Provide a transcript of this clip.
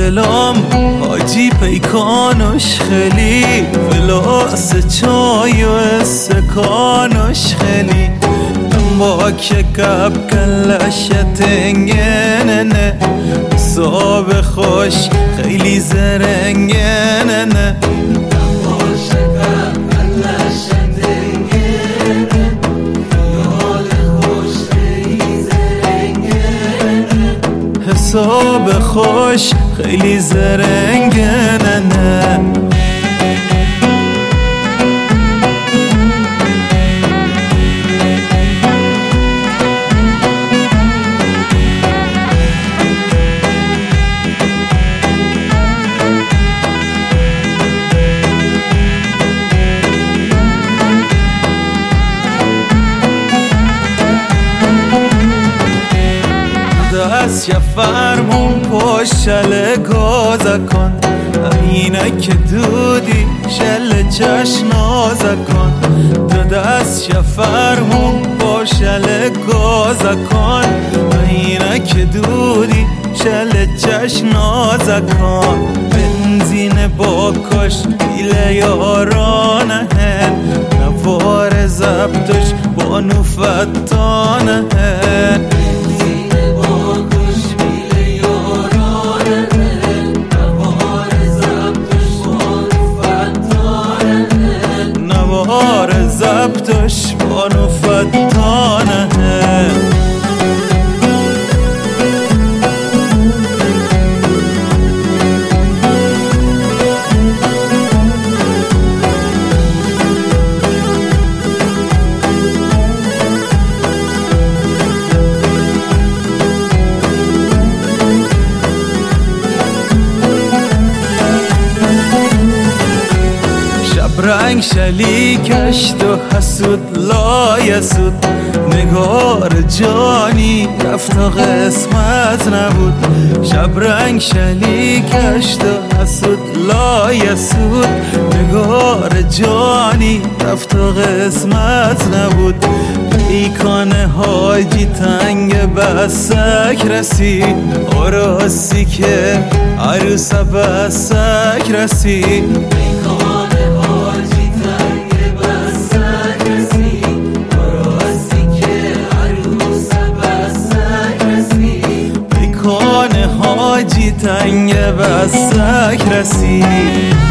دلم حاجی پیکانش خیلی فلاس چای و استکانش خیلی با که کب کلش تنگنه صاب خوش خیلی زرنگنه حساب خوش خیلی زرنگنه دست یه فرمون پشل گازه کن اینه که دودی شل چشنازه کن تو دست یه فرمون پشل گازه کن اینه که دودی شل چشنازه کن بنزین با کش بیل یارانه هن نوار زبطش با نوفتانه هن زبطش بانو فتانه رنگ شلیکش تو حسود لایسود نگار جانی رفت و قسمت نبود شب رنگ شلیکش تو حسود لایسود نگار جانی رفت و قسمت نبود پیکان حاجی تنگ بسک رسید آراستی که عروس بسک رسید حاجی تنگ بسک رسید